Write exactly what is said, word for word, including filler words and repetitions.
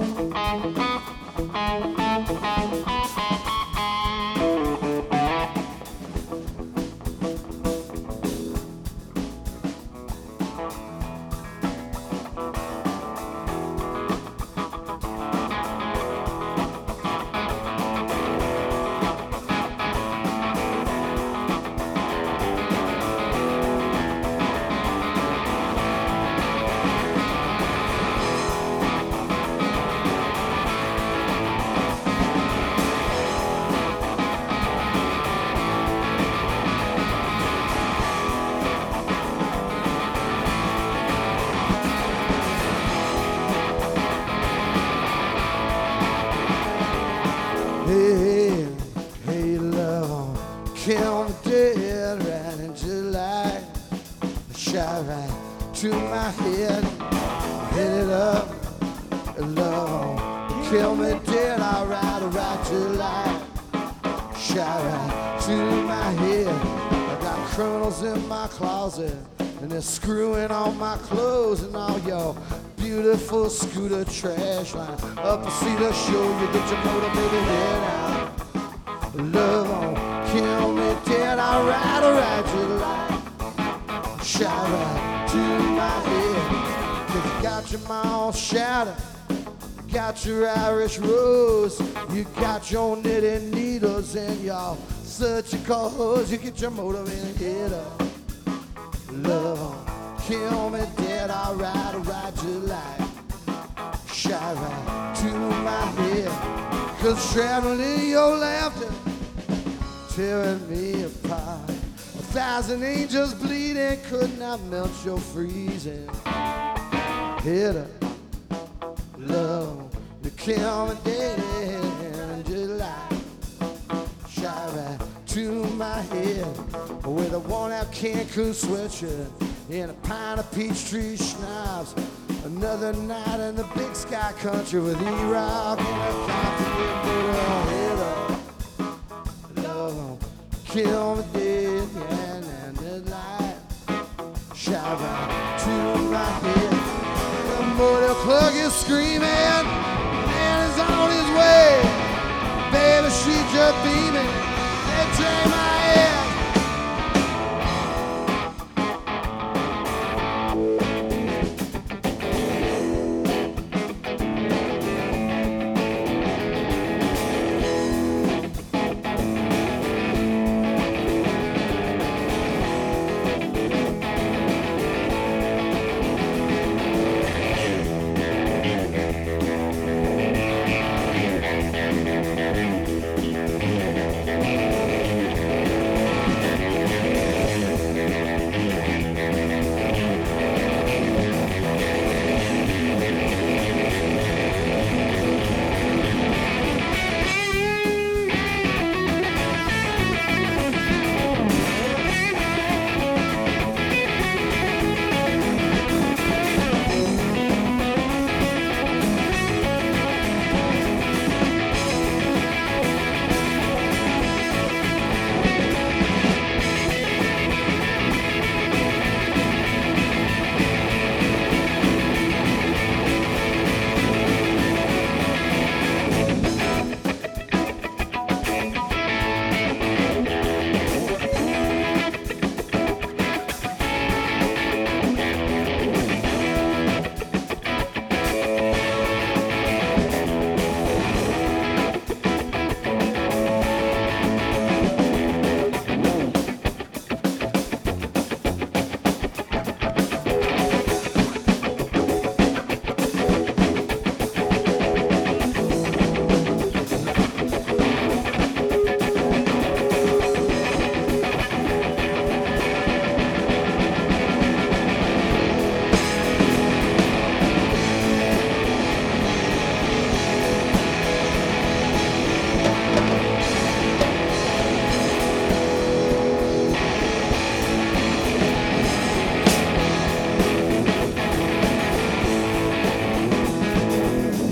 Hey, hey, love, kill me dead right in July. Shot right to my head, hit it up, love, kill me dead, all right, all right, July. Shot right to my head. I got kernels in my closet, and they're screwing on my clothes and all your beautiful scooter trash line. Up to see the show, you get your motivated head out. Love on, kill me dead, alright, alright, July. Shot right to my head. Cause you got your mouth shattered, got your Irish rose, you got your knitting needles and your surgical hose. You get your motivated head up. Love on, kill me dead, alright, alright, July. Shot right to my head. Cause traveling your laughter, tearing me apart. A thousand angels bleeding could not melt your freezing. Hit up, love, you kill me dead in July. Shot right to my head with a worn-out Cancun sweatshirt and a pint of Peachtree schnapps. Another night in the big sky country with E-Rock and a confident little head up. Love, kill me dead and the light. Shot right to my head. The motor plug is screaming, man is on his way. Baby, she just beaming. That train